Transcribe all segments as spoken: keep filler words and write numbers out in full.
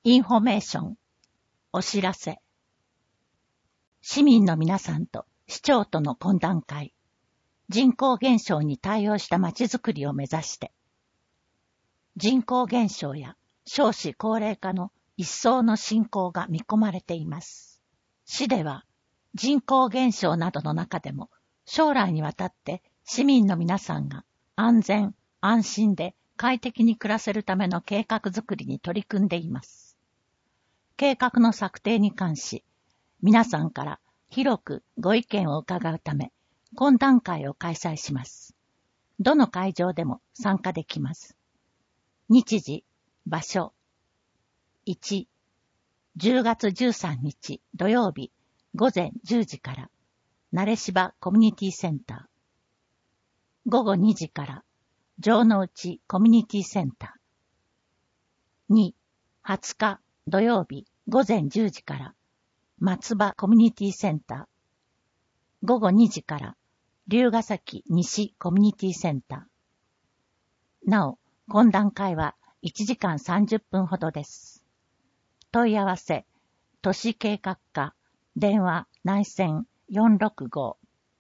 インフォメーション、お知らせ。市民の皆さんと市長との懇談会、人口減少に対応したまちづくりを目指して、人口減少や少子高齢化の一層の進行が見込まれています。市では人口減少などの中でも将来にわたって市民の皆さんが安全、安心で快適に暮らせるための計画づくりに取り組んでいます。計画の策定に関し、皆さんから広くご意見を伺うため、懇談会を開催します。どの会場でも参加できます。日時、場所。いち、じゅうがつじゅうさんにち土曜日ごぜんじゅうじから、慣芝コミュニティセンター。ごごにじから、城之内コミュニティセンター。に、はつか土曜日ごぜんじゅうじから、松葉コミュニティセンター。ごごにじから、龍ヶ崎西コミュニティセンター。なお、懇談会はいちじかんさんじゅっぷんほどです。問い合わせ、都市計画課、電話内線よんろくご。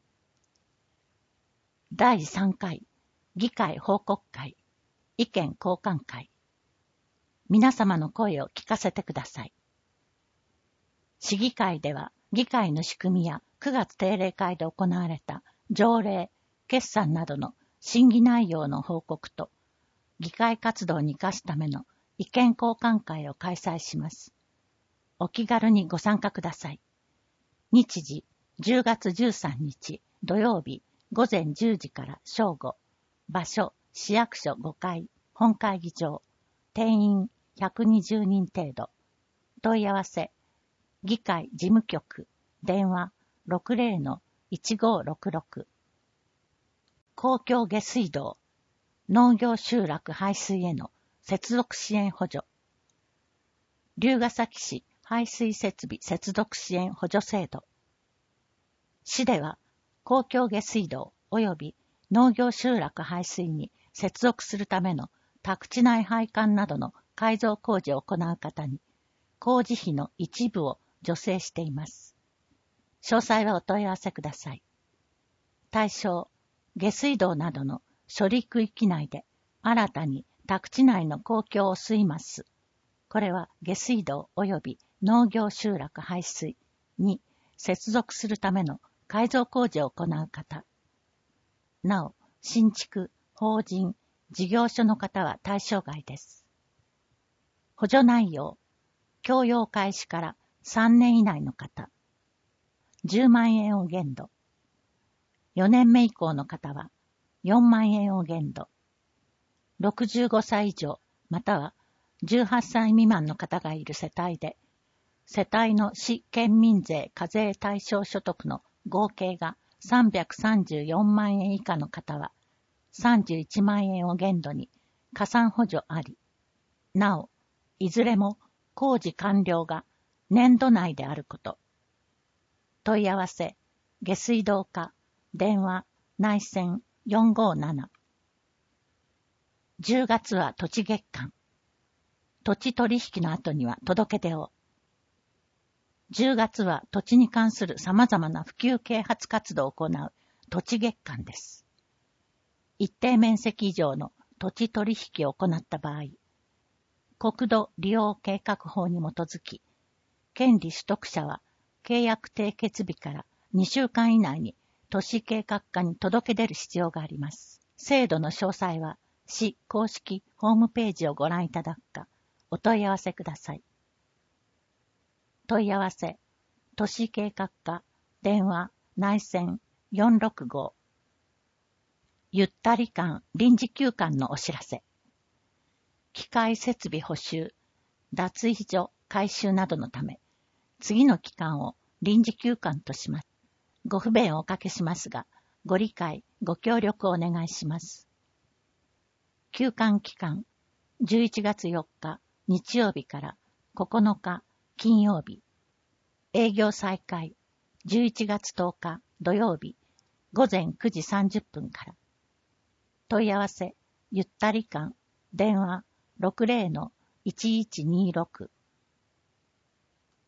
だいさんかい、議会報告会、意見交換会。皆様の声を聞かせてください。市議会では、議会の仕組みやくがつ定例会で行われた条例、決算などの審議内容の報告と、議会活動に生かすための意見交換会を開催します。お気軽にご参加ください。日時、じゅうがつじゅうさんにち土曜日ごぜんじゅうじから正午。場所、市役所ごかい、本会議場。定員ひゃくにじゅうにん程度。問い合わせ、議会事務局、電話 ろくぜろのいちごろくろく。公共下水道、農業集落排水への接続支援補助。龍ヶ崎市排水設備接続支援補助制度。市では、公共下水道及び農業集落排水に接続するための宅地内配管などの改造工事を行う方に、工事費の一部を助成しています。詳細はお問い合わせください。対象、下水道などの処理区域内で新たに宅地内の公共を吸います。これは下水道及び農業集落排水に接続するための改造工事を行う方。なお、新築、法人、事業所の方は対象外です。補助内容、供用開始からさんねん以内の方。じゅうまんえんを限度。よねんめ以降の方はよんまんえんを限度。ろくじゅうごさい以上またはじゅうはっさい未満の方がいる世帯で、世帯の市県民税課税対象所得の合計がさんびゃくさんじゅうよんまんえん以下の方はさんじゅういちまんえんを限度に加算補助あり。なお、いずれも工事完了が年度内であること。問い合わせ、下水道課、電話、内線よんごなな。じゅうがつは土地月間。土地取引の後には届け出を。じゅうがつは土地に関する様々な普及啓発活動を行う土地月間です。一定面積以上の土地取引を行った場合、国土利用計画法に基づき、権利取得者は契約締結日からにしゅうかん以内に都市計画課に届け出る必要があります。制度の詳細は市公式ホームページをご覧いただくか、お問い合わせください。問い合わせ、都市計画課、電話、内線よんろくご。ゆったり館臨時休館のお知らせ。機械設備補修、脱衣所改修などのため、次の期間を臨時休館とします。ご不便をおかけしますが、ご理解、ご協力をお願いします。休館期間、じゅういちがつよっか日曜日からここのか金曜日。営業再開、じゅういちがつとおか土曜日、ごぜんくじさんじゅっぷんから。問い合わせ、ゆったり館、電話ろくぜろのいちいちにろく。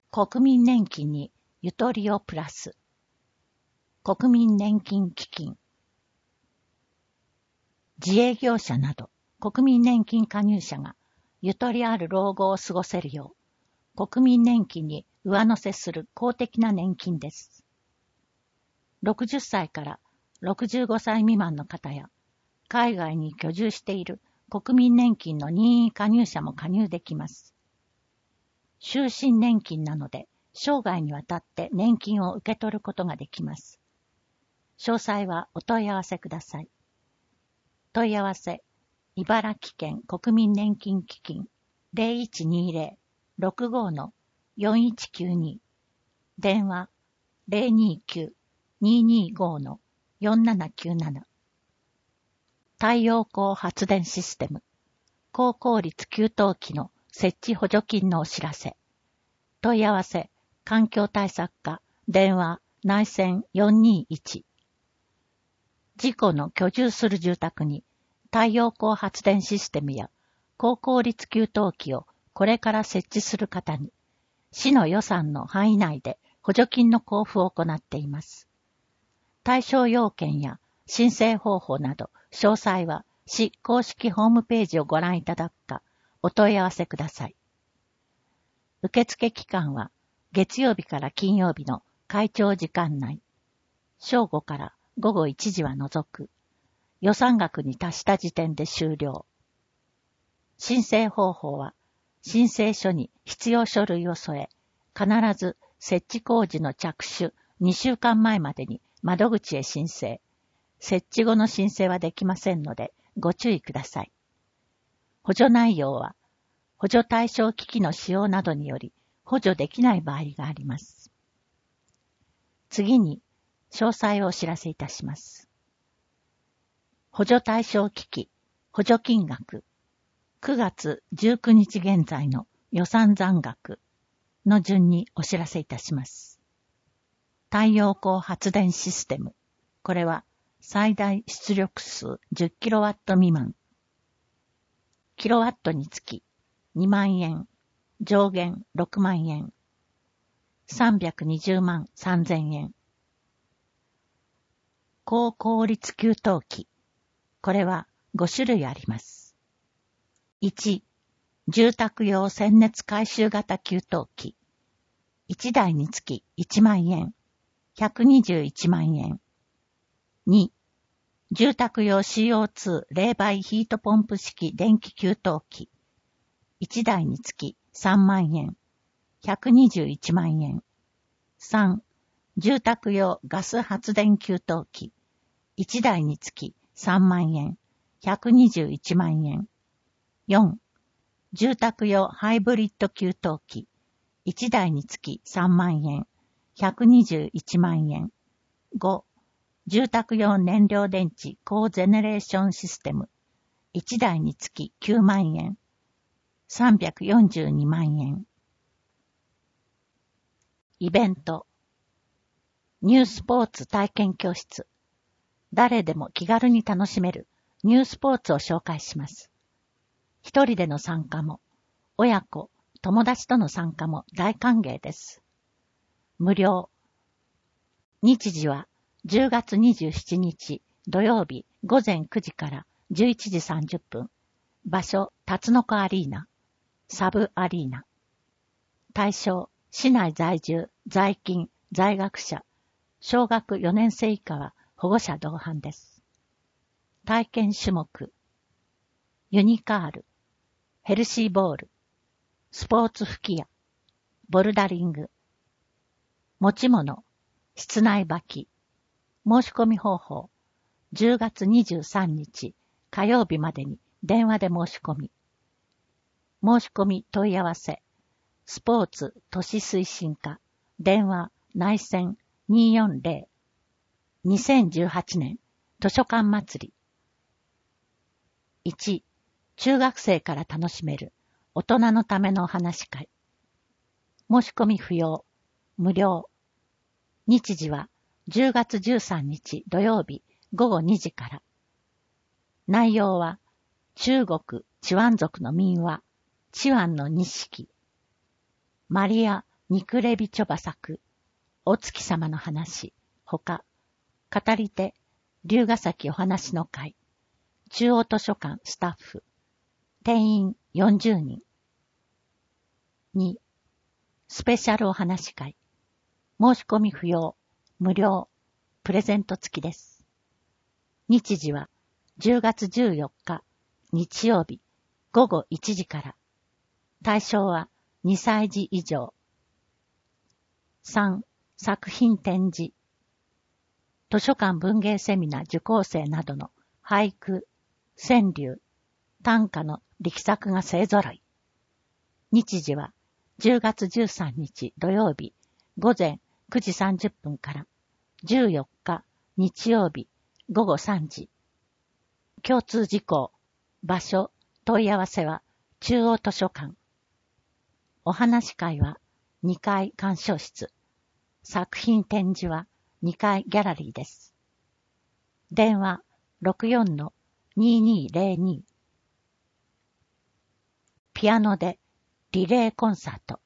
国民年金にゆとりをプラス。国民年金基金。自営業者など国民年金加入者がゆとりある老後を過ごせるよう、国民年金に上乗せする公的な年金です。ろくじゅっさいからろくじゅうごさい未満の方や、海外に居住している国民年金の任意加入者も加入できます。終身年金なので、生涯にわたって年金を受け取ることができます。詳細はお問い合わせください。問い合わせ、茨城県国民年金基金 ゼロいちにゼロ ろくご の よんいちきゅうに、電話 ゼロにきゅう ににご の よんななきゅうなな。太陽光発電システム、高効率給湯器の設置補助金のお知らせ。問い合わせ、環境対策課、電話、内線よんにいち。自己の居住する住宅に太陽光発電システムや高効率給湯器をこれから設置する方に、市の予算の範囲内で補助金の交付を行っています。対象要件や申請方法など、詳細は市公式ホームページをご覧いただくか、お問い合わせください。受付期間は月曜日から金曜日の開庁時間内、正午から午後いちじは除く、予算額に達した時点で終了。申請方法は、申請書に必要書類を添え、必ず設置工事の着手にしゅうかんまえまでに窓口へ申請。設置後の申請はできませんので、ご注意ください。補助内容は、補助対象機器の使用などにより補助できない場合があります。次に、詳細をお知らせいたします。補助対象機器、補助金額、くがつじゅうくにち現在の予算残額の順にお知らせいたします。太陽光発電システム、これは最大出力数 じゅっキロワット 未満。キロワットにつきにまんえん、上限ろくまんえん、さんびゃくにじゅうまんさんぜんえん。高効率給湯器、これはごしゅるいあります。いち、住宅用鮮熱回収型給湯器。いちだいにつきいちまんえん、ひゃくにじゅういちまんえん。に、住宅用 シーオーツー 冷媒ヒートポンプ式電気給湯器。いちだいにつきさんまんえん、ひゃくにじゅういちまんえん。さん、住宅用ガス発電給湯器。いちだいにつきさんまんえん、ひゃくにじゅういちまんえん。よん、住宅用ハイブリッド給湯器。いちだいにつきさんまんえん、ひゃくにじゅういちまんえん。ご、住宅用燃料電池高ゼネレーションシステム。いちだいにつききゅうまんえん、さんびゃくよんじゅうにまんえん。イベント。ニュースポーツ体験教室。誰でも気軽に楽しめるニュースポーツを紹介します。一人での参加も、親子、友達との参加も大歓迎です。無料。日時はじゅうがつにじゅうしちにち土曜日ごぜんくじからじゅういちじさんじゅっぷん。場所、たつのこアリーナ。サブアリーナ。対象、市内在住、在勤、在学者、小学よねんせい以下は保護者同伴です。体験種目、ユニカール、ヘルシーボール、スポーツ吹き矢、ボルダリング、持ち物、室内履き、申し込み方法、じゅうがつにじゅうさんにち火曜日までに電話で申し込み。申し込み問い合わせ、スポーツ都市推進課、電話内線にーよんゼロ。にせんじゅうはちねん図書館祭り。いち、中学生から楽しめる大人のためのお話会。申し込み不要、無料。日時はじゅうがつじゅうさんにち土曜日ごごにじから。内容は中国チワン族の民話、チワンの錦。マリア・ニクレビチョバ作、お月様の話、ほか、語り手、龍ヶ崎お話の会、中央図書館スタッフ、定員よんじゅうにん。に、スペシャルお話会、申し込み不要、無料、プレゼント付きです。日時はじゅうがつじゅうよっか、日曜日、ごごいちじから。対象はにさいじ以上。さん、作品展示。図書館文芸セミナー受講生などの俳句、川柳、短歌の力作が勢ぞろい。日時はじゅうがつじゅうさんにち土曜日午前くじさんじゅっぷんからじゅうよっか日曜日午後さんじ。共通事項、場所、問い合わせは中央図書館。お話会はにかい鑑賞室。作品展示はにかいギャラリーです。電話 ろくよんのににーぜろに。ピアノでリレーコンサート。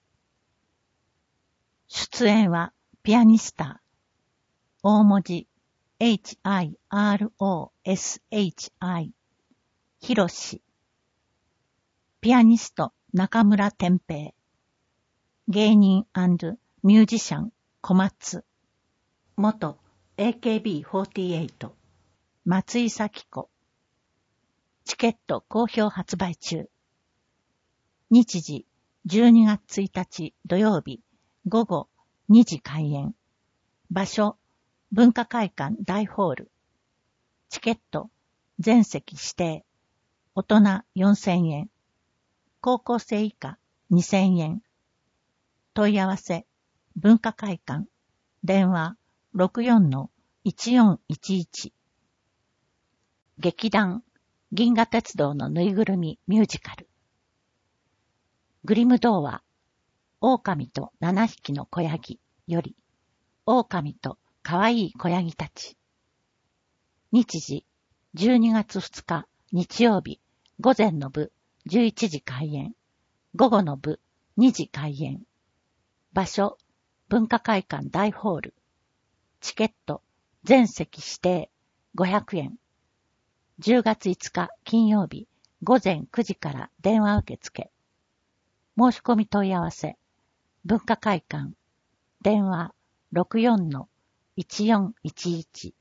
出演はピアニスター。大文字 エイチアイアールオーエスエイチアイ。ひろし。ピアニスト中村天平。芸人&ミュージシャン小松。元 エーケービーフォーティーエイト。松井咲子。チケット好評発売中。日時じゅうにがつついたち土曜日午後にじ開演。場所文化会館大ホール。チケット全席指定。大人よんせんえん。高校生以下にせんえん。問い合わせ文化会館電話 ろくよんのいちよんいちいち。劇団銀河鉄道のぬいぐるみミュージカル。グリム童話狼とななひきの子ヤギより狼とかわいい子ヤギたち。日時じゅうにがつふつか日曜日午前の部じゅういちじ開演。午後の部にじ開演。場所文化会館大ホール。チケット全席指定ごひゃくえん。じゅうがついつか金曜日午前くじから電話受付。申し込み問い合わせ文化会館電話 ろくよんのいちよんいちいち。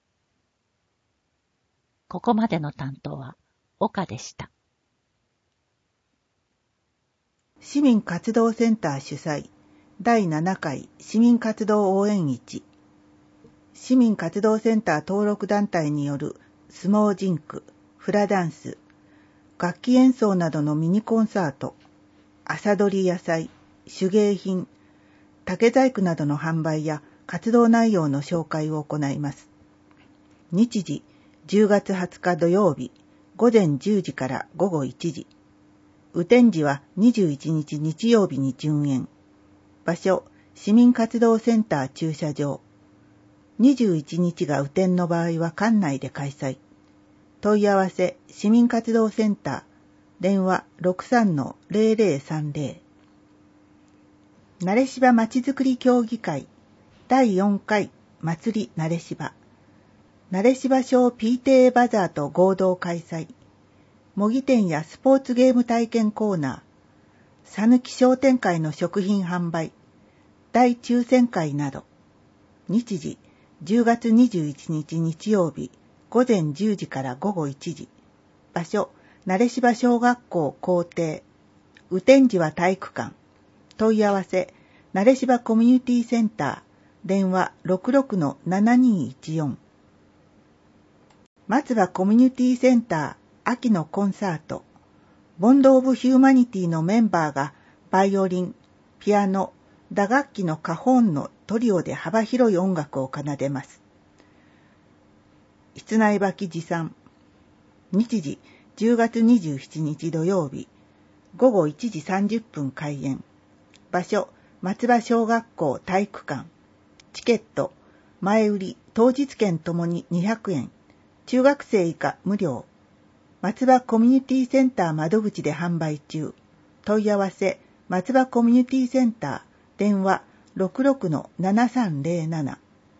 ここまでの担当は岡でした。 市民活動センター主催だいななかい市民活動応援市。市民活動センター登録団体による相撲ジンク、フラダンス、楽器演奏などのミニコンサート、朝取り野菜、手芸品、竹細工などの販売や活動内容の紹介を行います。日時じゅうがつはつか土曜日午前じゅうじから午後いちじ。雨天時はにじゅういちにち日曜日に順延。場所、市民活動センター駐車場。にじゅういちにちが雨天の場合は館内で開催。問い合わせ、市民活動センター。電話 ろくさんのぜろぜろさんぜろ。なれしばまちづくり協議会だいよんかい祭りなれしば。なれしば小 ピーティーエー バザーと合同開催。模擬店やスポーツゲーム体験コーナー、さぬき商店会の食品販売、大抽選会など。日時じゅうがつにじゅういちにち日曜日午前じゅうじから午後いちじ。場所、なれしば小学校校庭。雨天時は体育館。問い合わせ、なれしばコミュニティセンター。電話 ろくろくのななにいちよん。松葉コミュニティセンター秋のコンサート。ボンド・オブ・ヒューマニティのメンバーがバイオリン、ピアノ、打楽器のカホンのトリオで幅広い音楽を奏でます。室内履き持参。日時じゅうがつにじゅうしちにち土曜日午後いちじさんじゅっぷん開演。場所、松葉小学校体育館。チケット、前売り、当日券ともににひゃくえん。中学生以下無料。松葉コミュニティセンター窓口で販売中。問い合わせ、松葉コミュニティセンター。電話ろくろくのななさんぜろなな。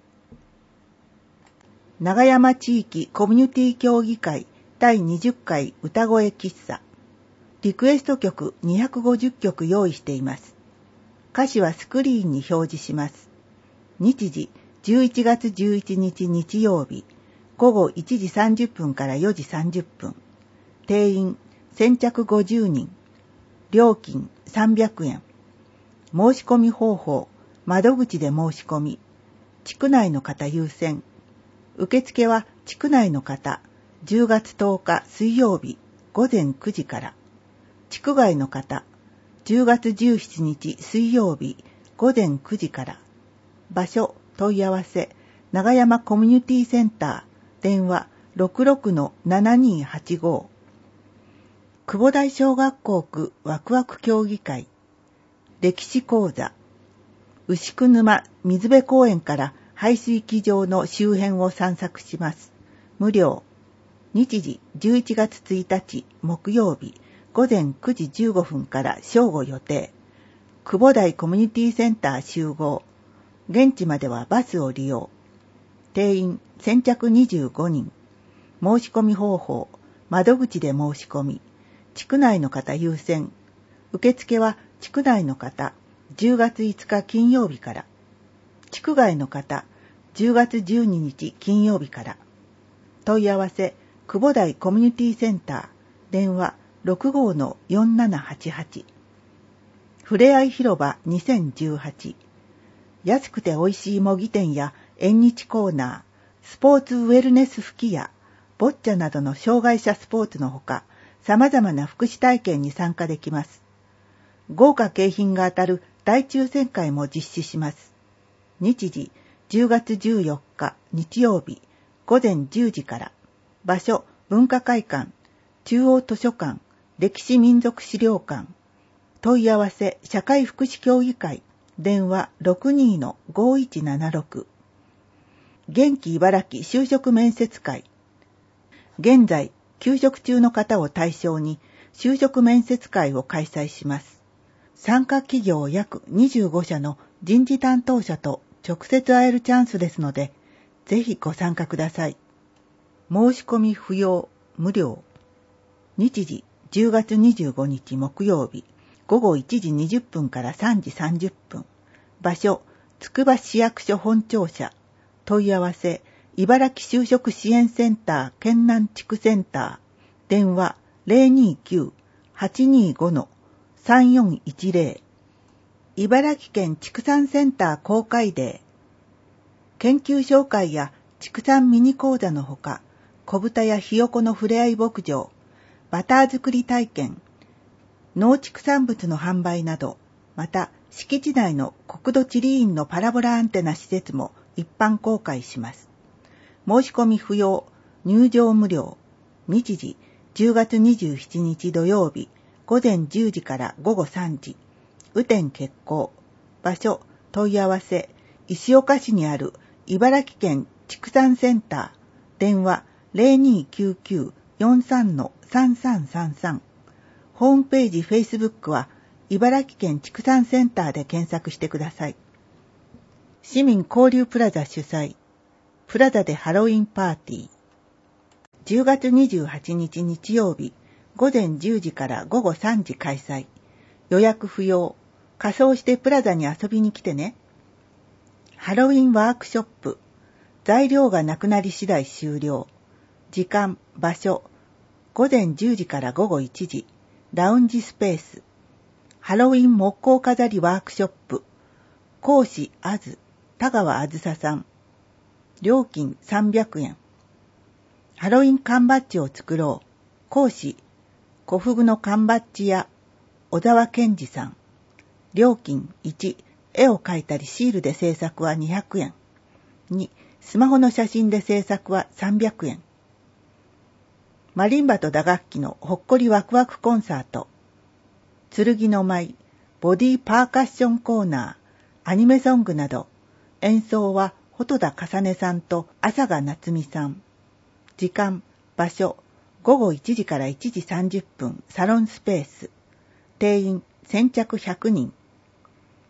長山地域コミュニティ協議会だいにじゅっかい歌声喫茶。リクエスト曲にひゃくごじゅっきょく用意しています。歌詞はスクリーンに表示します。日時じゅういちがつじゅういちにち日曜日、ごごいちじさんじゅっぷんからよじさんじゅっぷん。定員先着ごじゅうにん。料金さんびゃくえん。申し込み方法、窓口で申し込み。地区内の方優先。受付は地区内の方、じゅうがつとおか水曜日、ごぜんくじから。地区外の方、じゅうがつじゅうしちにち水曜日、ごぜんくじから。場所、問い合わせ、長山コミュニティセンター、電話 ろくろくのななにーはちご。久保台小学校区ワクワク協議会。歴史講座。牛久沼水辺公園から排水機場の周辺を散策します。無料。日時じゅういちがつついたち木曜日、ごぜんくじじゅうごふんから正午予定。久保台コミュニティセンター集合。現地まではバスを利用。定員先着にじゅうごにん。申し込み方法、窓口で申し込み。地区内の方優先。受付は地区内の方、じゅうがついつか金曜日から。地区外の方、じゅうがつじゅうににち金曜日から。問い合わせ、久保台コミュニティセンター、電話 ろくごのよんななはちはち。ふれあい広場にせんじゅうはち。安くて美味しい模擬店や縁日コーナー、スポーツウェルネス吹き矢、ボッチャなどの障害者スポーツのほか、様々な福祉体験に参加できます。豪華景品が当たる大抽選会も実施します。日時じゅうがつじゅうよっか日曜日、ごぜんじゅうじから。場所、文化会館、中央図書館、歴史民族資料館。問い合わせ、社会福祉協議会、電話 ろくにのごいちななろく。元気茨城就職面接会。現在、休職中の方を対象に就職面接会を開催します。参加企業約にじゅうごしゃの人事担当者と直接会えるチャンスですので、ぜひご参加ください。申し込み不要、無料。日時じゅうがつにじゅうごにち木曜日、ごごいちじにじゅっぷんからさんじさんじゅっぷん。場所、つくば市役所本庁舎。問い合わせ、茨城就職支援センター県南地区センター。電話 ゼロにきゅう はちにご さんよんいちゼロ。茨城県畜産センター公開デー。研究紹介や畜産ミニ講座のほか、小豚やひよこのふれあい牧場、バター作り体験、農畜産物の販売など、また敷地内の国土地理院のパラボラアンテナ施設も一般公開します。申し込み不要、入場無料。日時じゅうがつにじゅうしちにち土曜日、ごぜんじゅうじからごごさんじ。雨天決行。場所、問い合わせ、石岡市にある茨城県畜産センター。電話 ゼロにきゅうきゅう よんさんのさんさんさんさん。ホームページ、Facebook は茨城県畜産センターで検索してください。市民交流プラザ主催。プラザでハロウィンパーティー。じゅうがつにじゅうはちにち日曜日、ごぜんじゅうじからごごさんじ開催。予約不要。仮装してプラザに遊びに来てね。ハロウィンワークショップ。材料がなくなり次第終了。時間、場所。ごぜんじゅうじからごごいちじ。ラウンジスペース。ハロウィン木工飾りワークショップ。講師あず、田川あずささん。料金さんびゃくえん。ハロウィン缶バッジを作ろう。講師、小フグの缶バッジ屋、小沢健二さん。料金いち、絵を描いたりシールで制作はにひゃくえん。に、スマホの写真で制作はさんびゃくえん。マリンバと打楽器のほっこりワクワクコンサート。剣の舞、ボディパーカッションコーナー、アニメソングなど、演奏は穂田かさねさんと朝賀夏美さん。時間、場所、ごごいちじからいちじさんじゅっぷん、サロンスペース。定員、先着ひゃくにん。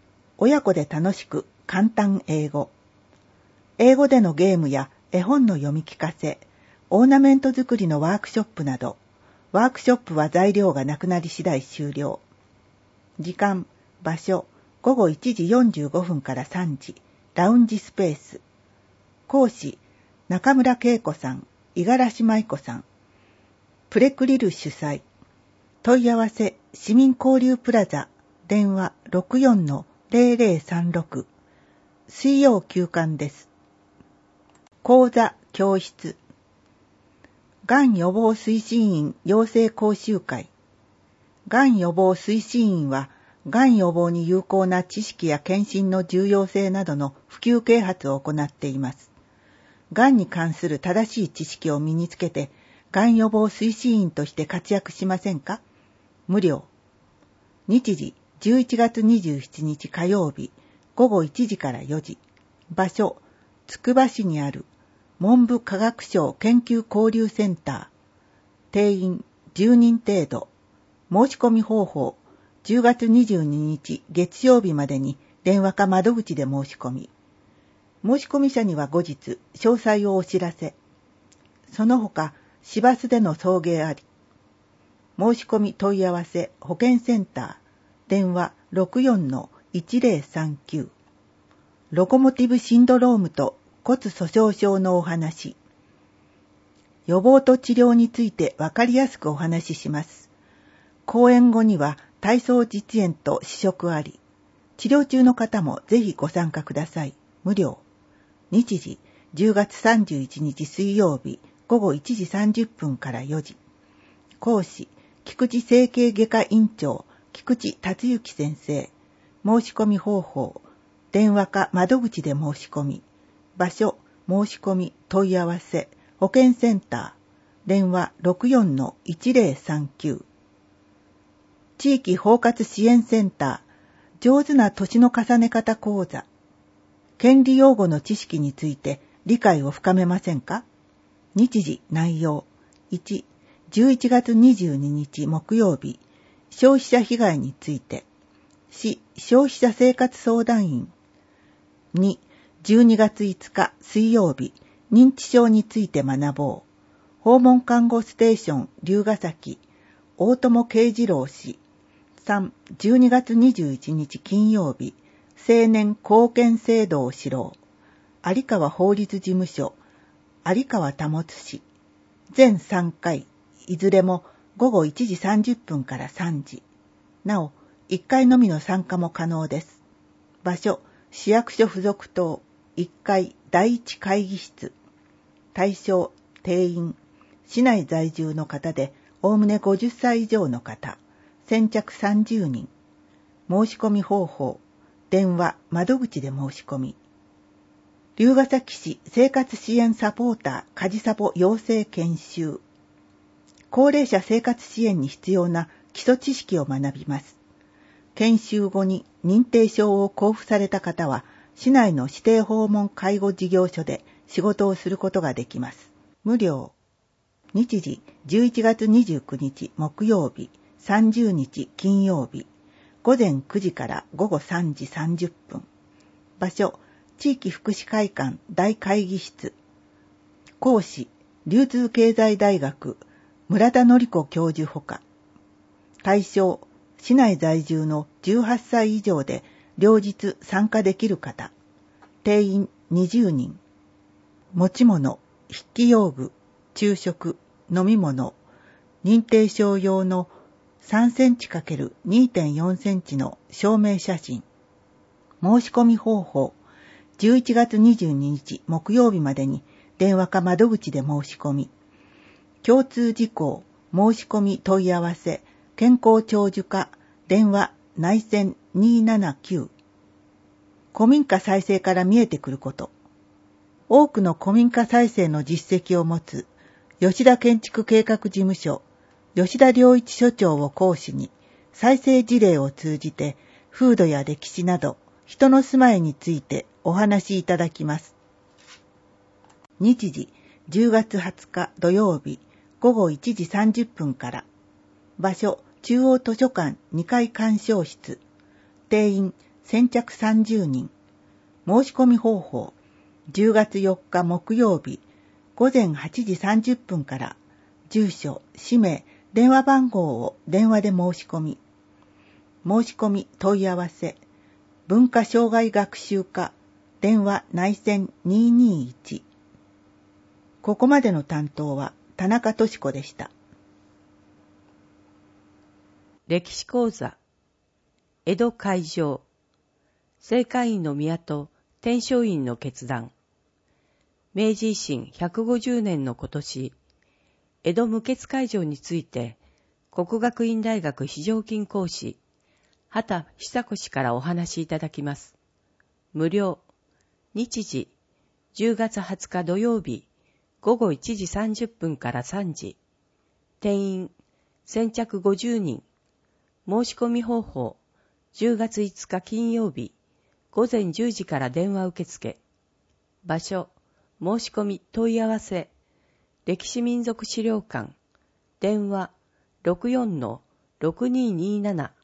親子で楽しく簡単英語。英語でのゲームや絵本の読み聞かせ、オーナメント作りのワークショップなど、ワークショップは材料がなくなり次第終了。時間、場所、ごごいちじよんじゅうごふんからさんじ、ラウンジスペース。講師、中村恵子さん、五十嵐舞子さん。プレクリル主催。問い合わせ、市民交流プラザ、電話 ろくよんのゼロゼロさんろく。水曜休館です。講座、教室。がん予防推進員養成講習会。がん予防推進員は、がん予防に有効な知識や検診の重要性などの普及啓発を行っています。がんに関する正しい知識を身につけて、がん予防推進員として活躍しませんか？無料。日時、じゅういちがつにじゅうしちにち火曜日、ごごいちじからよじ。場所、つくば市にある文部科学省研究交流センター。定員じゅうにん程度。申し込み方法、じゅうがつにじゅうににち月曜日までに電話か窓口で申し込み。申し込み者には後日、詳細をお知らせ。その他、市バスでの送迎あり。申し込み問い合わせ保健センター。電話 ろくよんのいちゼロさんきゅう。ロコモティブシンドロームと骨粗鬆症のお話。予防と治療についてわかりやすくお話しします。講演後には体操実演と試食あり。治療中の方もぜひご参加ください。無料。日時、じゅうがつさんじゅういちにち水曜日、ごごいちじさんじゅっぷんからよじ。講師、菊池整形外科院長、菊池達之先生。申し込み方法、電話か窓口で申し込み。場所、申し込み、問い合わせ、保健センター。電話 ろくよんのいちゼロさんきゅう。地域包括支援センター、上手な年の重ね方講座。権利用語の知識について理解を深めませんか？日時、内容。いち、じゅういちがつにじゅうににち木曜日、消費者被害について。市消費者生活相談員。に、じゅうにがついつか水曜日、認知症について学ぼう。訪問看護ステーション龍ヶ崎、大友慶次郎氏。さん、じゅうにがつにじゅういちにち金曜日、青年貢献制度を知ろう。有川法律事務所、有川保氏。全さんかい、いずれもごごいちじさんじゅっぷんからさんじ。なお、いっかいのみの参加も可能です。場所、市役所附属棟、いっかいだいいち会議室。対象、定員、市内在住の方で、おおむねごじゅっさい以上の方。先着さんじゅうにん。申し込み方法、電話、窓口で申し込み。龍ヶ崎市生活支援サポーターカジサポ養成研修。高齢者生活支援に必要な基礎知識を学びます。研修後に認定証を交付された方は、市内の指定訪問介護事業所で仕事をすることができます。無料。日時、じゅういちがつにじゅうくにち木曜日、さんじゅうにち金曜日、ごぜんくじからごごさんじさんじゅっぷん。場所、地域福祉会館大会議室。講師、流通経済大学村田典子教授ほか。対象、市内在住のじゅうはっさい以上で両日参加できる方。定員にじゅうにん。持ち物、筆記用具、昼食、飲み物、認定証用のさんセンチ×にてんよんセンチの証明写真。申し込み方法、じゅういちがつにじゅうににち木曜日までに電話か窓口で申し込み。共通事項、申し込み問い合わせ、健康長寿課、電話、内線にーななきゅう。古民家再生から見えてくること。多くの古民家再生の実績を持つ、吉田建築計画事務所、吉田良一所長を講師に、再生事例を通じて、風土や歴史など、人の住まいについてお話しいただきます。日時、じゅうがつはつか土曜日、ごごいちじさんじゅっぷんから。場所、中央図書館にかい鑑賞室。定員先着さんじゅうにん。申し込み方法。じゅうがつよっか木曜日、ごぜんはちじさんじゅっぷんから、住所、氏名、電話番号を電話で申し込み。申し込み問い合わせ。文化障害学習課、電話内線にーにーいち。ここまでの担当は田中俊子でした。 歴史講座。江戸開城。正会員の宮と天璋院の決断。明治維新ひゃくごじゅうねんの今年、江戸無血開城について、國學院大學非常勤講師、畑久子氏からお話しいただきます。無料。日時、じゅうがつはつか土曜日、ごごいちじさんじゅっぷんからさんじ。定員、先着ごじゅうにん。申し込み方法、じゅうがついつか金曜日、ごぜんじゅうじから電話受付。場所、申し込み問い合わせ。歴史民族資料館。電話 ろくよんのろくにーにーなな。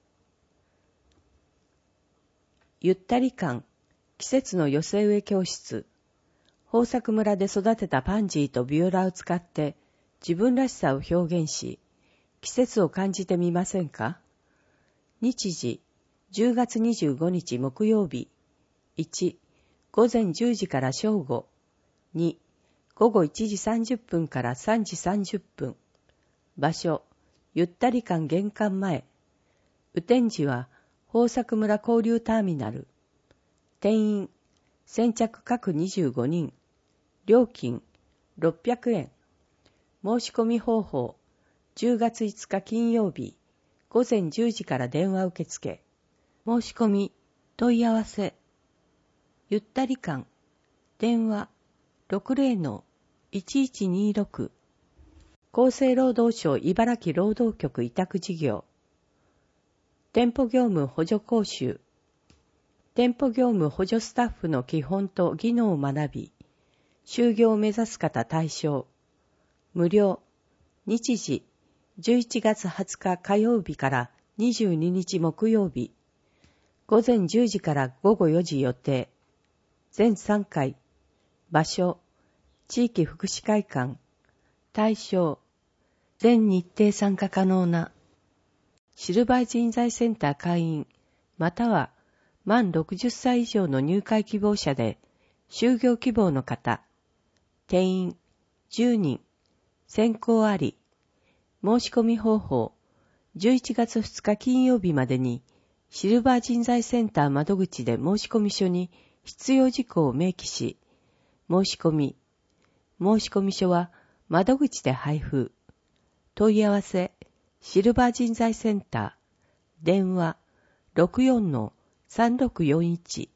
ゆったり館。季節の寄せ植え教室。豊作村で育てたパンジーとビオラを使って自分らしさを表現し、季節を感じてみませんか？日時、じゅうがつにじゅうごにち木曜日。いち、ごぜんじゅうじから正午。に、ごごいちじさんじゅっぷんからさんじさんじゅっぷん。場所、ゆったり館玄関前。雨天時は豊作村交流ターミナル。定員、先着各にじゅうごにん。料金、ろっぴゃくえん。申し込み方法、じゅうがついつか金曜日、ごぜんじゅうじから電話受付。申し込み、問い合わせ。ゆったり館。電話、ろくぜろのいちいちにーろく。厚生労働省茨城労働局委託事業。店舗業務補助講習。店舗業務補助スタッフの基本と技能を学び、就業を目指す方対象。無料。日時、じゅういちがつはつか火曜日からにじゅうににち木曜日。ごぜんじゅうじからごごよじ予定。全さんかい。場所、地域福祉会館。対象、全日程参加可能なシルバー人材センター会員、または満ろくじゅっさい以上の入会希望者で、就業希望の方。定員じゅうにん。選考あり。申し込み方法、じゅういちがつふつか金曜日までに、シルバー人材センター窓口で申込書に必要事項を明記し、申し込み。申込書は窓口で配布。問い合わせ、シルバー人材センター。電話、ろくよんのさんろくよんいち。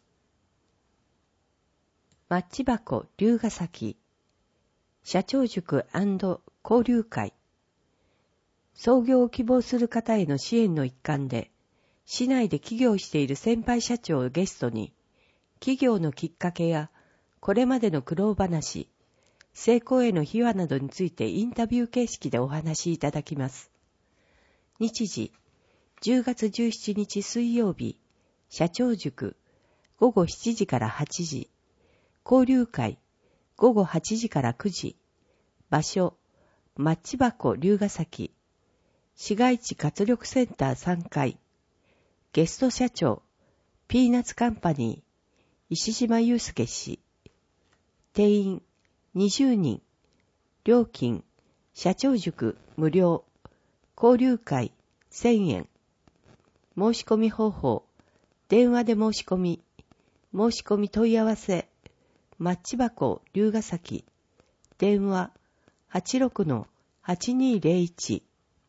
マッチ箱龍ヶ崎。社長塾&交流会。創業を希望する方への支援の一環で、市内で起業している先輩社長をゲストに、起業のきっかけや、これまでの苦労話、成功への秘話などについてインタビュー形式でお話しいただきます。日時、じゅうがつじゅうしちにち水曜日、社長塾、ごごしちじからはちじ、交流会、ごごはちじからくじ、場所、マッチ箱龍ヶ崎、市街地活力センターさんかい、ゲスト社長、ピーナッツカンパニー、石島祐介氏、定員にじゅうにん、料金、社長塾無料、交流会せんえん、申し込み方法、電話で申し込み、申し込み問い合わせ、マッチ箱龍ヶ崎、電話 はちろくのはちにーぜろいち。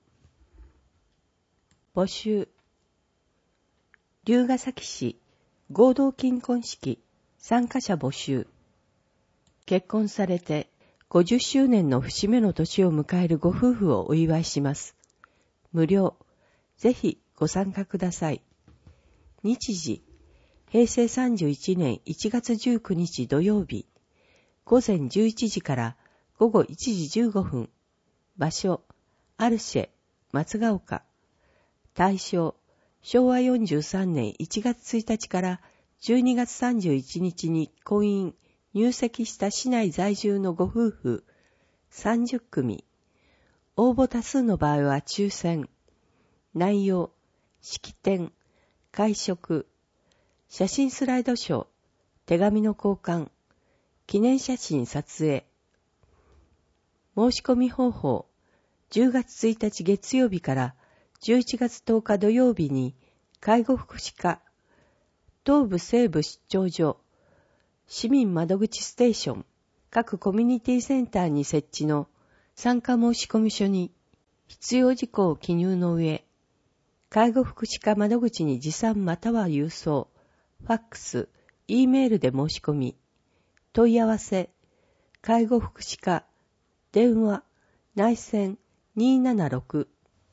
募集。龍ヶ崎市合同金婚式参加者募集。結婚されてごじゅっしゅうねんの節目の年を迎えるご夫婦をお祝いします。無料。ぜひご参加ください。日時、へいせいさんじゅういちねんいちがつじゅうくにち土曜日、ごぜんじゅういちじからごごいちじじゅうごふん。場所、アルシェ、松ヶ丘。対象、 しょうわよんじゅうさんねんいちがつついたちからじゅうにがつさんじゅういちにちに婚姻、入籍した市内在住のご夫婦さんじゅっくみ。応募多数の場合は抽選。内容、式典、会食、写真スライドショー、手紙の交換、記念写真撮影。申し込み方法、じゅうがつついたち月曜日からじゅういちがつとおか土曜日に介護福祉課、東部西部出張所、市民窓口ステーション、各コミュニティセンターに設置の参加申込書に必要事項を記入の上、介護福祉課窓口に持参または郵送、ファックス、E メールで申し込み、問い合わせ、介護福祉課、電話、内線にーななろく、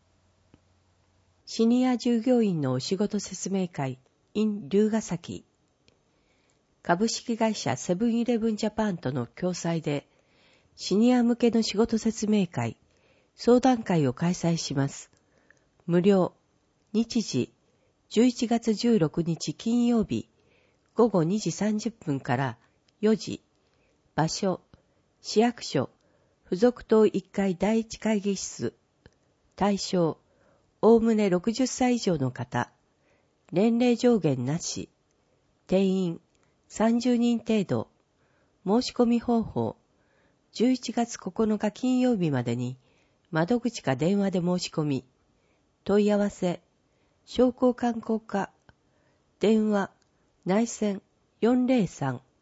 シニア従業員のお仕事説明会 in 龍ヶ崎、株式会社セブンイレブンジャパンとの共催で、シニア向けの仕事説明会、相談会を開催します。無料、日時、じゅういちがつじゅうろくにち金曜日、ごごにじさんじゅっぷんからよじ、場所、市役所、付属棟いっかいだいいち会議室、対象、おおむねろくじゅっさい以上の方、年齢上限なし、定員さんじゅうにん程度、申し込み方法、じゅういちがつここのか金曜日までに窓口か電話で申し込み、問い合わせ、商工観光課、電話、内線よんぜろさん。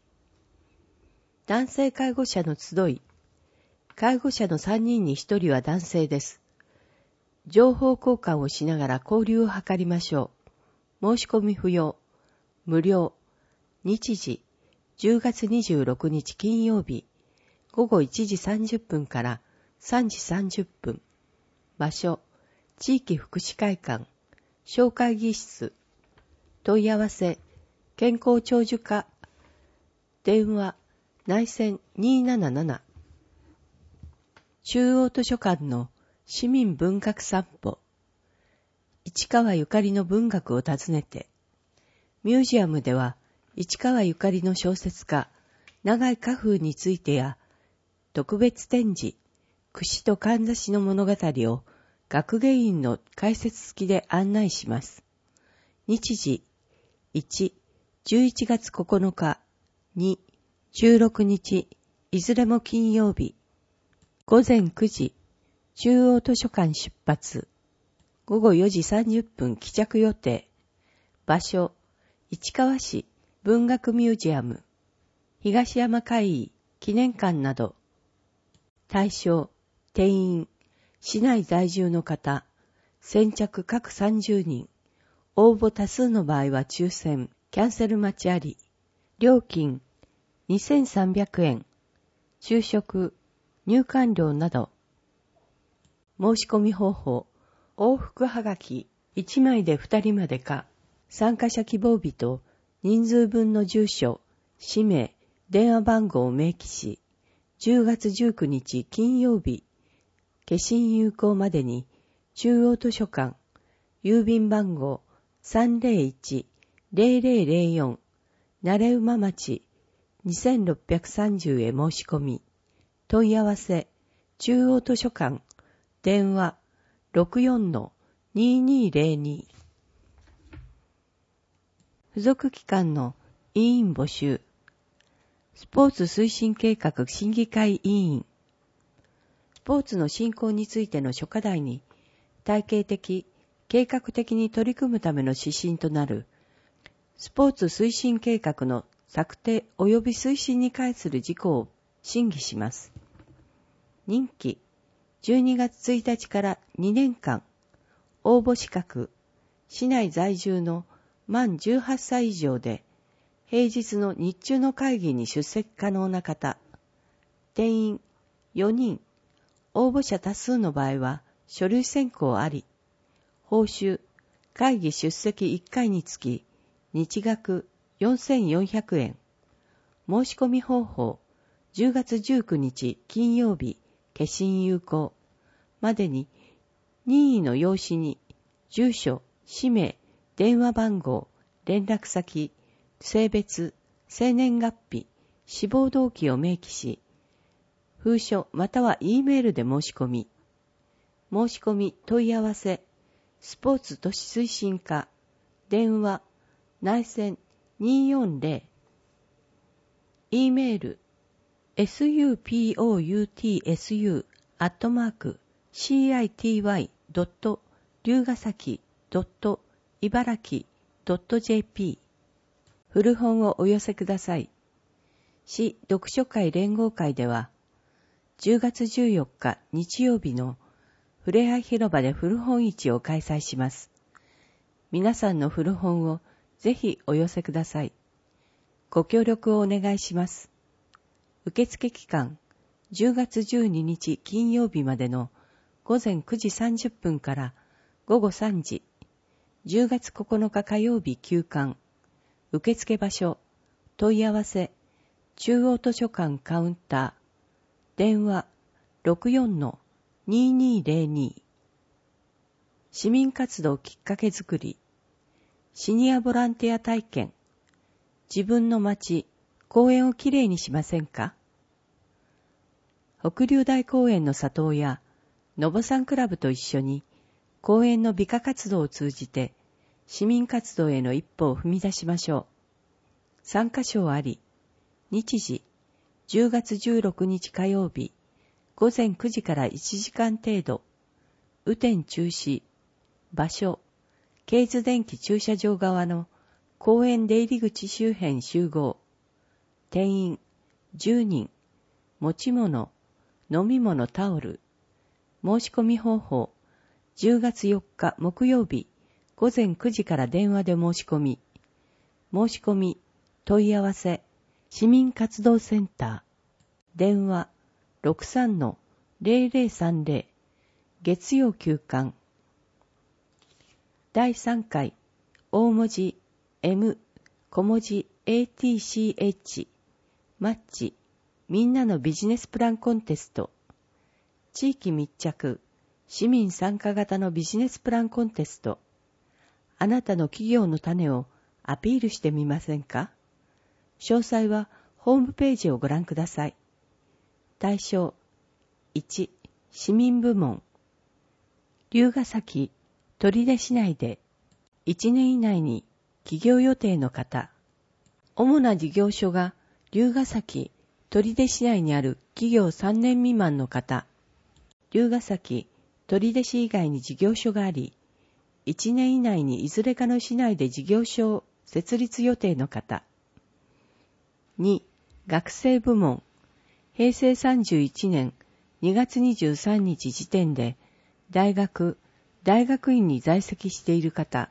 男性介護者の集い、介護者のさんにんにひとりは男性です。情報交換をしながら交流を図りましょう。申し込み不要、無料、日時、じゅうがつにじゅうろくにち金曜日、ごごいちじさんじゅっぷんからさんじさんじゅっぷん。場所、地域福祉会館、小会議室。問い合わせ、健康長寿課。電話、内線にーなななな。中央図書館の市民文学散歩。市川ゆかりの文学を訪ねて。ミュージアムでは、市川ゆかりの小説家、永井荷風についてや、特別展示、櫛とかんざしの物語を学芸員の解説付きで案内します。日時、いち、じゅういちがつここのか、に、じゅうろくにち、いずれも金曜日、ごぜんくじ、中央図書館出発、ごごよじさんじゅっぷん帰着予定、場所、市川市文学ミュージアム、東山会議記念館など、対象、定員、市内在住の方、先着各さんじゅうにん、応募多数の場合は抽選、キャンセル待ちあり、料金、にせんさんびゃくえん、昼食、入館料など、申し込み方法、往復はがきいちまいでふたりまでか、参加者希望日と人数分の住所、氏名、電話番号を明記し、じゅうがつじゅうくにち金曜日、消印有効までに、中央図書館、郵便番号 さんぜろいち ぜろぜろぜろよん、慣馬町にせんろっぴゃくさんじゅうへ申し込み、問い合わせ、中央図書館、電話 ろくよんのにーにーぜろに。付属機関の委員募集。スポーツ推進計画審議会委員。スポーツの振興についての諸課題に体系的、計画的に取り組むための指針となるスポーツ推進計画の策定及び推進に関する事項を審議します。任期じゅうにがつついたちからにねんかん、応募資格、市内在住の満じゅうはっさい以上で、平日の日中の会議に出席可能な方、定員よにん、応募者多数の場合は書類選考あり、報酬、会議出席いっかいにつき、日額よんせんよんひゃくえん、申し込み方法、じゅうがつじゅうくにち金曜日、消印有効までに任意の用紙に住所、 氏名、電話番号、連絡先、性別、生年月日、死亡動機を明記し、封書または E メールで申し込み、申し込み問い合わせ、スポーツ都市推進課、電話、内線にーよんぜろ、E メール、スポーツ アットマーク シーアイティーワイ ドット 龍ヶ崎 ドット 茨城 ドット ジェーピー 古本をお寄せください。市読書会連合会では、じゅうがつじゅうよっか日曜日のふれあい広場で古本市を開催します。皆さんの古本をぜひお寄せください。ご協力をお願いします。受付期間、じゅうがつじゅうににち金曜日までのごぜんくじさんじゅっぷんからごごさんじ、じゅうがつここのか火曜日休館、受付場所、問い合わせ、中央図書館カウンター、電話 ろくよんのにーにーぜろに、市民活動きっかけづくり、シニアボランティア体験、自分の街、公園をきれいにしませんか？北竜大公園の里親、のぼさんクラブと一緒に、公園の美化活動を通じて、市民活動への一歩を踏み出しましょう。参加賞あり、日時、じゅうがつじゅうろくにち火曜日、ごぜんくじからいちじかん程度、雨天中止、場所、ケイズ電気駐車場側の公園出入り口周辺集合、定員じゅうにん、持ち物、飲み物タオル、申し込み方法、じゅうがつよっか木曜日、ごぜんくじから電話で申し込み、申し込み、問い合わせ、市民活動センター、電話 ろくさんのぜろぜろさんぜろ、月曜休館。だいさんかい、大文字 M、小文字 エーティーシーエイチ、マッチ、みんなのビジネスプランコンテスト、地域密着、市民参加型のビジネスプランコンテスト、あなたの企業の種をアピールしてみませんか？詳細はホームページをご覧ください。対象いち、市民部門、龍ヶ崎、取手市内でいちねん以内に起業予定の方、主な事業所が龍ヶ崎、取手市内にある企業さんねん未満の方、龍ヶ崎、取手市以外に事業所があり、いちねん以内にいずれかの市内で事業所を設立予定の方。に、学生部門、へいせいさんじゅういちねんにがつにじゅうさんにち時点で大学、大学院に在籍している方。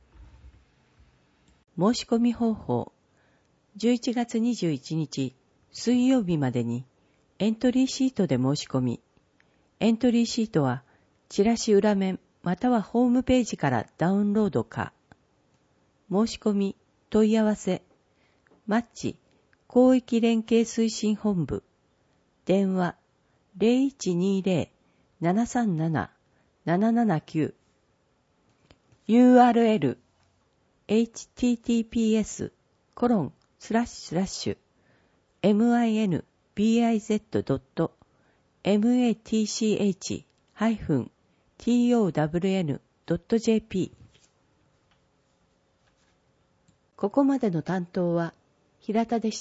申し込み方法、じゅういちがつにじゅういちにち水曜日までにエントリーシートで申し込み、エントリーシートはチラシ裏面またはホームページからダウンロードか。申し込み、問い合わせ、マッチ、広域連携推進本部、電話 ゼロいちにゼロ ななさんなな ななななきゅう、ユーアールエル、エイチティーティーピーエス コロンスラッシュスラッシュ ミンビズ ドット マトシ ハイフン トウン ドット ジェーピー。 ここまでの担当は平田でした。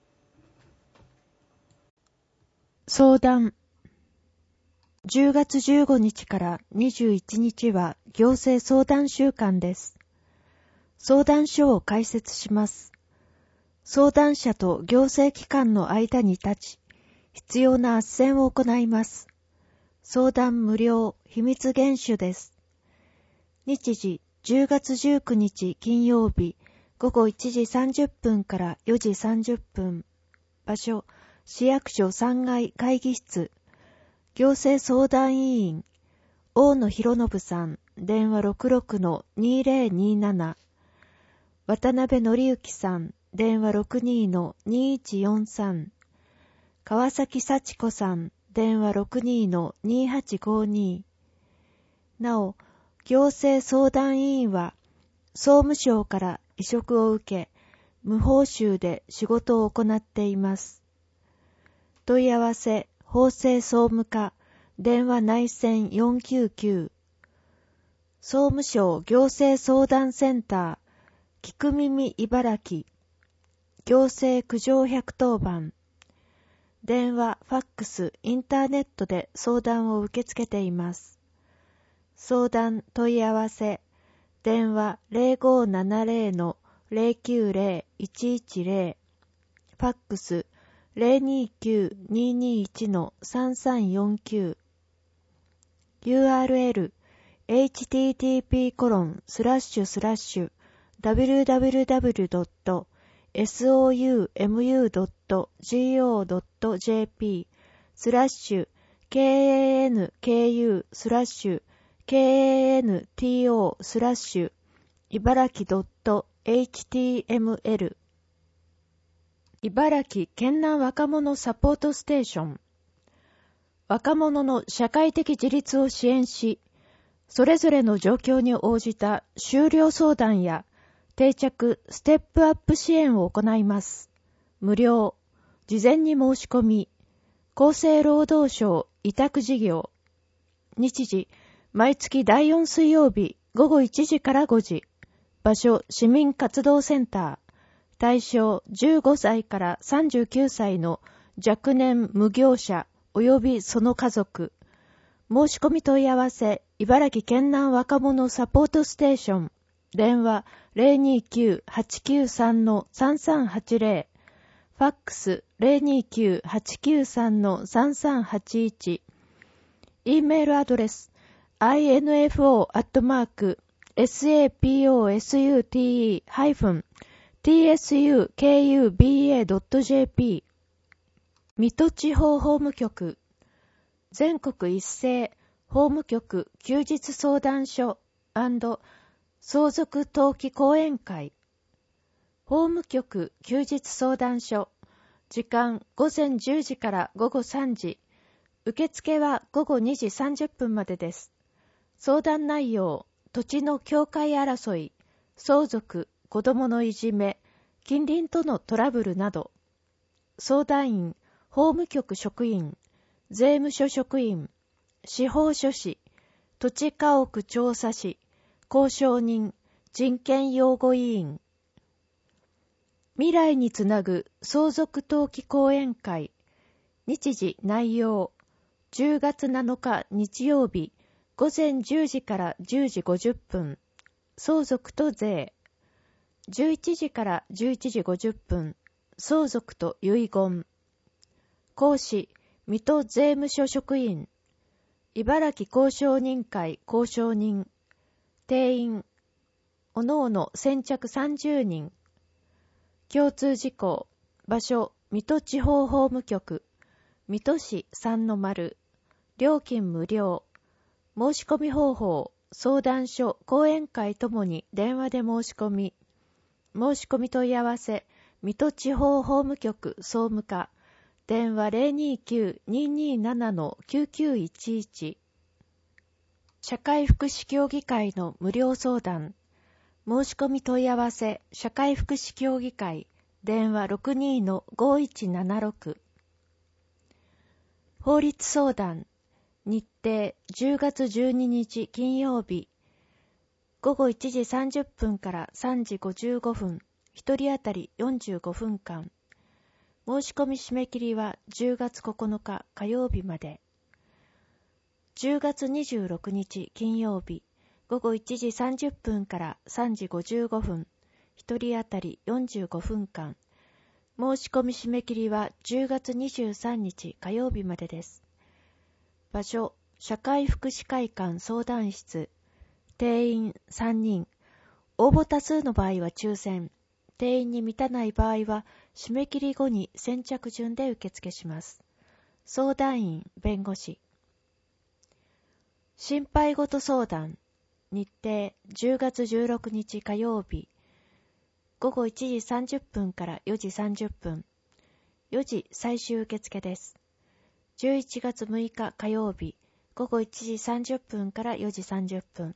相談。じゅうがつじゅうごにちからにじゅういちにちは行政相談週間です。相談所を開設します。相談者と行政機関の間に立ち、必要な斡旋を行います。相談無料、秘密厳守です。日時、じゅうがつじゅうくにち金曜日、ごごいちじさんじゅっぷんからよじさんじゅっぷん。場所、市役所さんがい会議室。行政相談委員、大野博信さん、電話 ろくろくのにぜろになな。渡辺則之さん、電話 ろくにのにいちよんさん。川崎幸子さん、電話 ろくにのにはちごに。なお、 行政相談委員は、総務省から委嘱を受け、無報酬で仕事を行っています。問い合わせ、法制総務課、電話内線よんきゅうきゅう。総務省行政相談センター、聞く耳茨城、行政苦情ひゃくとおばん。電話、ファックス、インターネットで相談を受け付けています。相談、問い合わせ、電話 ゼロごななゼロ ゼロきゅうゼロ いちいちゼロ、ファックス ゼロにきゅう ににいち さんさんよんきゅう、ユーアールエル エイチティーティーピーコロンスラッシュスラッシュダブリューダブリューダブリュードットソウムドットゴードットジェーピー スラッシュ ケーエーエヌケーユー スラッシュ ケーエーエヌティーオー スラッシュ茨城ドットエイチティーエムエル 茨城県南若者サポートステーション。若者の社会的自立を支援し、それぞれの状況に応じた修了相談や定着ステップアップ支援を行います。無料、事前に申し込み、厚生労働省委託事業。日時、毎月だいよん水曜日午後いちじからごじ。場所、市民活動センター。対象、じゅうごさいからさんじゅうきゅうさいの若年無業者及びその家族。申し込み問い合わせ、茨城県南若者サポートステーション。電話 ゼロにきゅう はちきゅうさん さんさんはちゼロ。ファックス ゼロにきゅう はちきゅうさん さんさんはちいち。E メールアドレス アイエヌエフオー アットマーク サポスト ハイフン ティーエスユーケーユービーエー ドットジェーピー 水戸地方法務局全国一斉法務局休日相談所&相続登記講演会法務局休日相談所時間午前じゅうじから午後さんじ受付は午後にじさんじゅっぷんまでです。相談内容土地の境界争い相続子供のいじめ近隣とのトラブルなど相談員法務局職員税務署職員司法書士土地家屋調査士交渉人人権擁護委員未来につなぐ相続登記講演会日時内容じゅうがつなのか日曜日午前じゅうじからじゅうじごじゅっぷん相続と税じゅういちじからじゅういちじごじゅっぷん相続と遺言講師水戸税務署職員茨城交渉人会交渉人定員おのおの先着さんじゅうにん共通事項場所水戸地方法務局水戸市さんの丸料金無料申し込み方法相談所講演会ともに電話で申し込み申し込み問い合わせ水戸地方法務局総務課電話 ゼロにきゅう にになな きゅうきゅういちいち 社会福祉協議会の無料相談申し込み問い合わせ社会福祉協議会電話 ろくにのごいちななろく 法律相談日程じゅうがつじゅうににち金曜日午後いちじさんじゅっぷんからさんじごじゅうごふんひとり当たりよんじゅうごふんかん申し込み締め切りはじゅうがつここのか火曜日までじゅうがつにじゅうろくにち金曜日午後いちじさんじゅっぷんからさんじごじゅうごふんひとり当たりよんじゅうごふんかん申し込み締め切りはじゅうがつにじゅうさんにち火曜日までです。場所社会福祉会館相談室定員さんにん応募多数の場合は抽選定員に満たない場合は締め切り後に先着順で受付します。相談員弁護士心配事相談日程じゅうがつじゅうろくにち火曜日午後いちじさんじゅっぷんからよじさんじゅっぷんよじ最終受付です。じゅういちがつむいか火曜日午後いちじさんじゅっぷんからよじさんじゅっぷん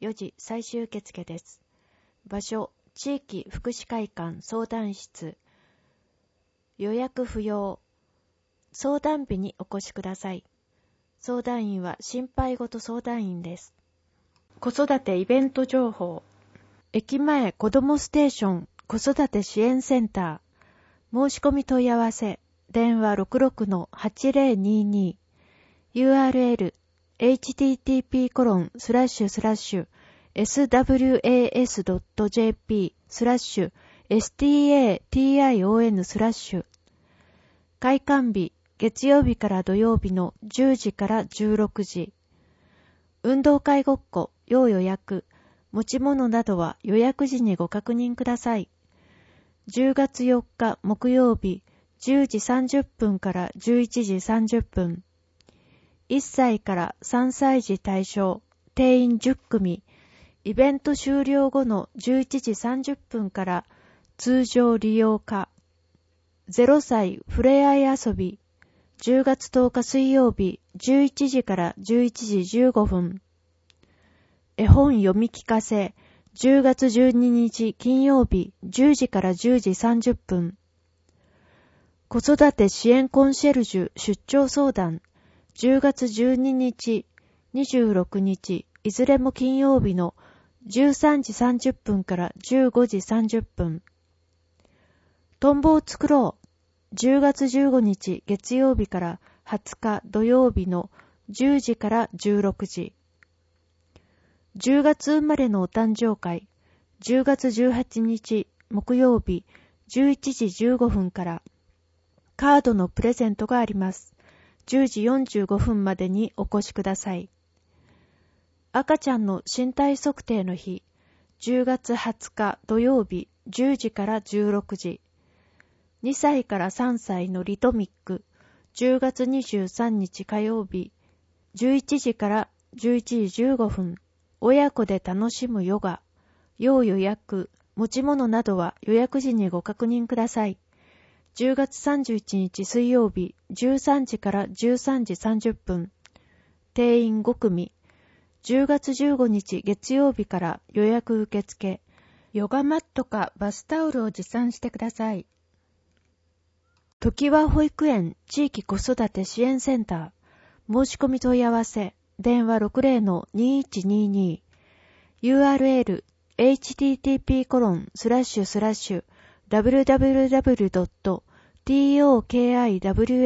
よじ最終受付です。場所、地域福祉会館相談室。予約不要。相談日にお越しください。相談員は心配ごと相談員です。子育てイベント情報。駅前子どもステーション子育て支援センター。申し込み問い合わせ。電話 ろくろくのはちぜろにに。ユーアールエル エイチティーティーピーコロンスラッシュスラッシュエスダブリューエーエスドットジェーピー スラッシュ エスティーエーティーアイオーエヌ スラッシュ。開館日、月曜日から土曜日のじゅうじからじゅうろくじ。運動会ごっこ、要予約。持ち物などは予約時にご確認ください。じゅうがつよっか木曜日、じゅうじさんじゅっぷんからじゅういちじさんじゅっぷん。いっさいからさんさい児対象、定員じゅっくみ。イベント終了後のじゅういちじさんじゅっぷんから通常利用可。ゼロさいふれあい遊び。じゅうがつとおか水曜日じゅういちじからじゅういちじじゅうごふん。絵本読み聞かせ。じゅうがつじゅうににち金曜日じゅうじからじゅうじさんじゅっぷん。子育て支援コンシェルジュ出張相談。じゅうがつじゅうににち、にじゅうろくにち、いずれも金曜日のじゅうさんじさんじゅっぷんからじゅうごじさんじゅっぷん。トンボを作ろう。じゅうがつじゅうごにち月曜日からはつか土曜日のじゅうじからじゅうろくじ。じゅうがつ生まれのお誕生会。じゅうがつじゅうはちにち木曜日じゅういちじじゅうごふんからカードのプレゼントがあります。じゅうじよんじゅうごふんまでにお越しください。赤ちゃんの身体測定の日。じゅうがつはつか土曜日じゅうじからじゅうろくじ。にさいからさんさいのリトミック。じゅうがつにじゅうさんにち火曜日じゅういちじからじゅういちじじゅうごふん。親子で楽しむヨガ。要予約。持ち物などは予約時にご確認ください。じゅうがつさんじゅういちにち水曜日じゅうさんじからじゅうさんじさんじゅっぷん。定員ごくみ。じゅうがつじゅうごにち月曜日から予約受付。ヨガマットかバスタオルを持参してください。時は保育園地域子育て支援センター。申し込み問い合わせ。電話 ろくぜろのにいちにに。ユーアールエル エイチティーティーピーコロンスラッシュスラッシュダブリューダブリューダブリュードットトキワコト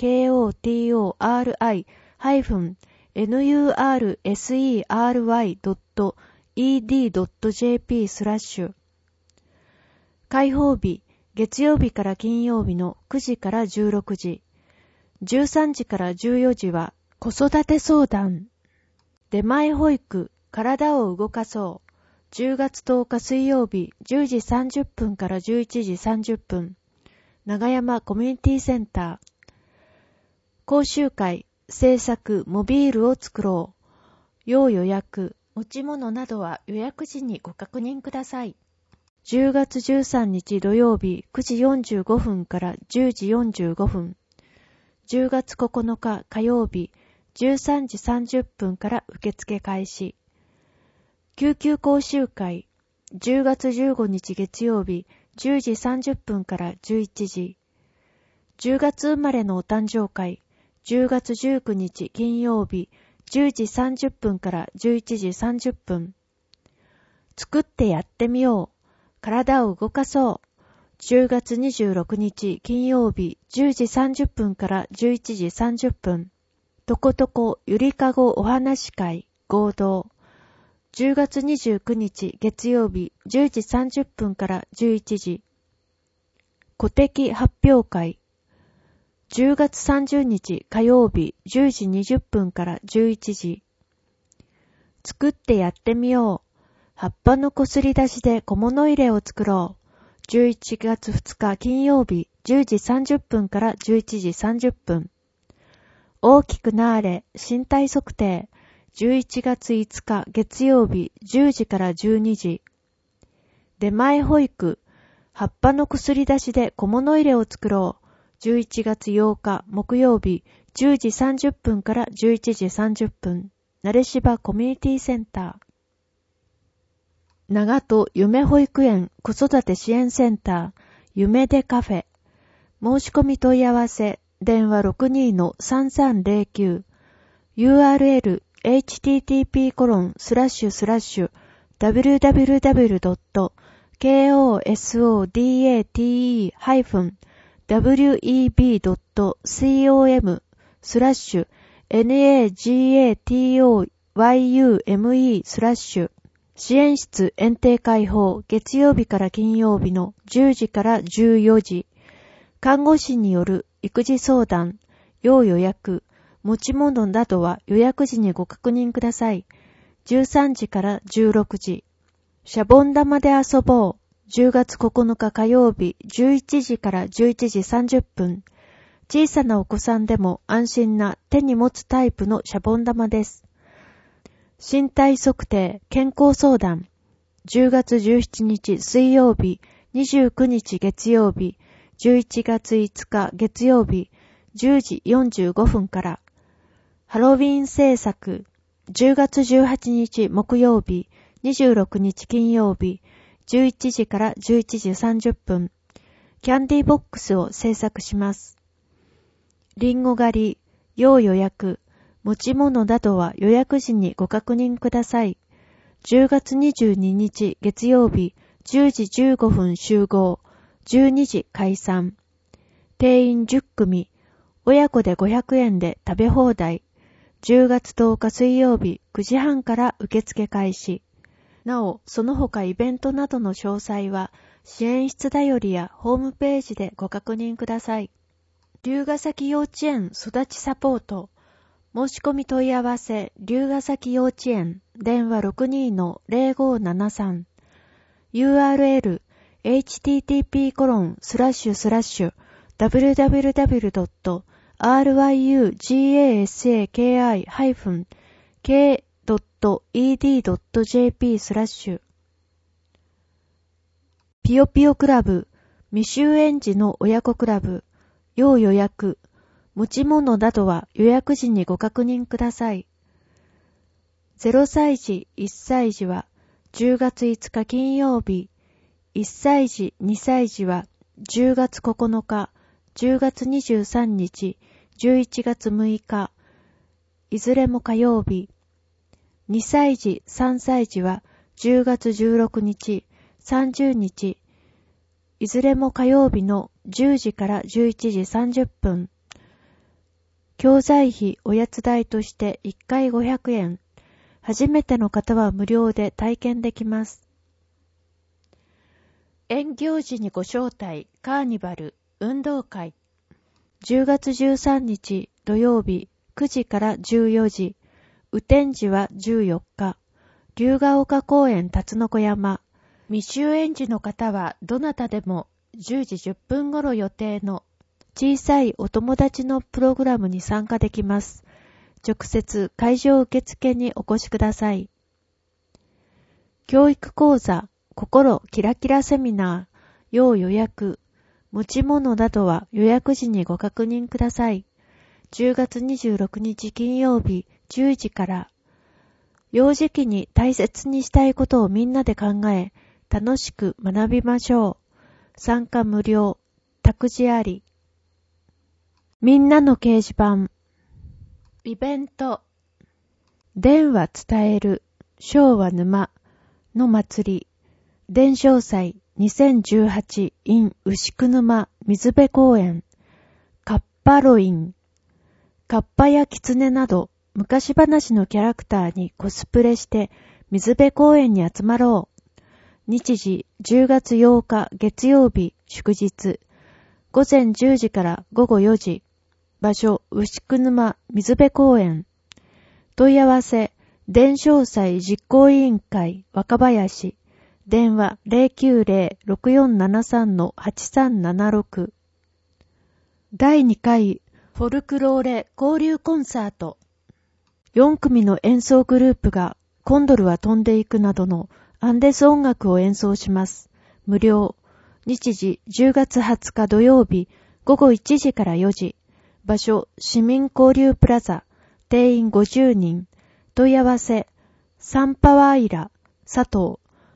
リハイフンネルセードットイーディードットジェーピー スラッシュ。開放日、月曜日から金曜日のくじからじゅうろくじ。じゅうさんじからじゅうよじは子育て相談。出前保育、体を動かそう。じゅうがつとおか水曜日じゅうじさんじゅっぷんからじゅういちじさんじゅっぷん。長山コミュニティセンター。講習会、制作モビールを作ろう。要予約、持ち物などは予約時にご確認ください。じゅうがつじゅうさんにち土曜日くじよんじゅうごふんからじゅうじよんじゅうごふん。じゅうがつここのか火曜日じゅうさんじさんじゅっぷんから受付開始。救急講習会、じゅうがつじゅうごにち月曜日じゅうじさんじゅっぷんからじゅういちじ。じゅうがつ生まれのお誕生会、じゅうがつじゅうくにち金曜日じゅうじさんじゅっぷんからじゅういちじさんじゅっぷん。作ってやってみよう。体を動かそう。じゅうがつにじゅうろくにち金曜日じゅうじさんじゅっぷんからじゅういちじさんじゅっぷん。とことこゆりかごお話会合同。じゅうがつにじゅうくにち月曜日じゅうじさんじゅっぷんからじゅういちじ。古敵発表会。じゅうがつさんじゅうにち火曜日じゅうじにじゅっぷんからじゅういちじ。作ってやってみよう。葉っぱのこすり出しで小物入れを作ろう。じゅういちがつふつか金曜日じゅうじさんじゅっぷんからじゅういちじさんじゅっぷん。大きくなーれ身体測定。じゅういちがついつか月曜日じゅうじからじゅうにじ。出前保育。葉っぱのこすり出しで小物入れを作ろう。じゅういちがつようか木曜日じゅうじさんじゅっぷんからじゅういちじさんじゅっぷん。なれしばコミュニティセンター。 長門夢保育園子育て支援センター夢でカフェ。申し込み問い合わせ電話 ろくにのさんさんぜろきゅう ユーアールエル エイチティーティーピーコロンスラッシュスラッシュダブリューダブリューダブリュードットコソダテ ダブリューイービードットコム スラッシュ ナガトユメスラッシュ支援室園庭開放月曜日から金曜日のじゅうじからじゅうよじ。看護師による育児相談、要予約、持ち物などは予約時にご確認ください。じゅうさんじからじゅうろくじ。シャボン玉で遊ぼう。じゅうがつここのか火曜日じゅういちじからじゅういちじさんじゅっぷん。小さなお子さんでも安心な手に持つタイプのシャボン玉です。身体測定、健康相談。じゅうがつじゅうしちにち水曜日、にじゅうくにち月曜日、じゅういちがついつか月曜日、じゅうじよんじゅうごふんから。ハロウィン制作。じゅうがつじゅうはちにち木曜日、にじゅうろくにち金曜日、じゅういちじからじゅういちじさんじゅっぷん。キャンディーボックスを制作します。リンゴ狩り、要予約、持ち物などは予約時にご確認ください。じゅうがつにじゅうににち月曜日、じゅうじじゅうごふん集合、じゅうにじ解散。定員じゅっくみ、親子でごひゃくえんで食べ放題。じゅうがつとおか水曜日くじはんから受付開始。なお、その他イベントなどの詳細は、支援室だよりやホームページでご確認ください。龍ヶ崎幼稚園育ちサポート。申し込み問い合わせ、龍ヶ崎幼稚園、電話 ろくにのぜろごななさん。ユーアールエル、エイチティーティーピーコロンスラッシュスラッシュダブリューダブリューダブリュードットアールワイユーガサキケードットイーディードットジェーピー スラッシュピヨピヨクラブ、未就園児の親子クラブ、要予約、持ち物などは予約時にご確認ください。ゼロさいじ、いっさいじはじゅうがついつか金曜日、いっさいじ、にさいじはじゅうがつここのか、じゅうがつにじゅうさんにち、じゅういちがつむいか、いずれも火曜日。にさいじ、さんさいじはじゅうがつじゅうろくにち、さんじゅうにち、いずれも火曜日のじゅうじからじゅういちじさんじゅっぷん。教材費おやつ代としていっかいごひゃくえん。初めての方は無料で体験できます。園行事にご招待、カーニバル、運動会。じゅうがつじゅうさんにち土曜日くじからじゅうよじ。雨天時はじゅうよっか。龍ヶ丘公園辰の子山。未就園児の方はどなたでもじゅうじじゅっぷん頃予定の小さいお友達のプログラムに参加できます。直接会場受付にお越しください。教育講座、心キラキラセミナー、要予約、持ち物などは予約時にご確認ください。じゅうがつにじゅうろくにち金曜日じゅうじから。幼児期に大切にしたいことをみんなで考え、楽しく学びましょう。参加無料、託児あり。みんなの掲示板。イベント。伝話伝える、昭和沼の祭り。伝承祭にせんじゅうはち in 牛久沼水辺公園。カッパロイン。カッパやキツネなど昔話のキャラクターにコスプレして水辺公園に集まろう。日時じゅうがつようか月曜日祝日。午前じゅうじからごごよじ。場所牛久沼水辺公園。問い合わせ伝承祭実行委員会若林。電話 ゼロきゅうゼロ ろくよんななさん はちさんななろく。だいにかいフォルクローレ交流コンサート。よんくみの演奏グループがコンドルは飛んでいくなどのアンデス音楽を演奏します。無料。日時じゅうがつはつか土曜日ごごいちじからよじ。場所市民交流プラザ。定員ごじゅうにん。問い合わせサンパワーイラ佐藤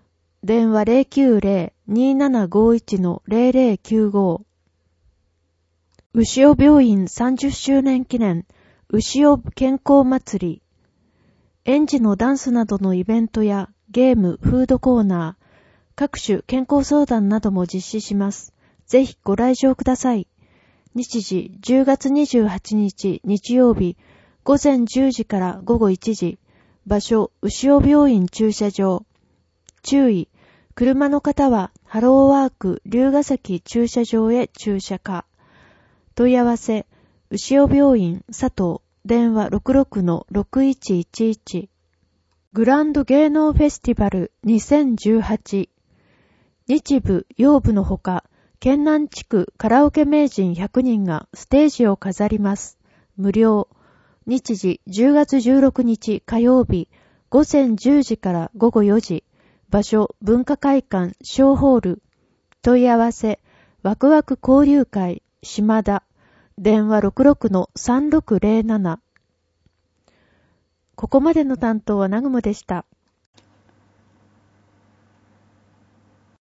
電話 ゼロきゅうゼロ にーななごいち ゼロゼロきゅうご。牛尾病院さんじゅっしゅうねん記念牛尾健康祭り。園児のダンスなどのイベントやゲーム、フードコーナー、各種健康相談なども実施します。ぜひご来場ください。日時じゅうがつにじゅうはちにち日曜日ごぜんじゅうじからごごいちじ。場所、牛尾病院駐車場。注意、車の方はハローワーク龍ヶ崎駐車場へ駐車か。問い合わせ、牛尾病院佐藤、電話 ろくろくのろくいちいちいち。グランド芸能フェスティバルにせんじゅうはち。日部、陽部のほか、県南地区カラオケ名人ひゃくにんがステージを飾ります。無料。日時じゅうがつじゅうろくにち火曜日ごぜんじゅうじからごごよじ。場所、文化会館小ホール。問い合わせ、ワクワク交流会島田。電話 ろくろくのさんろくゼロなな。ここまでの担当はナグモでした。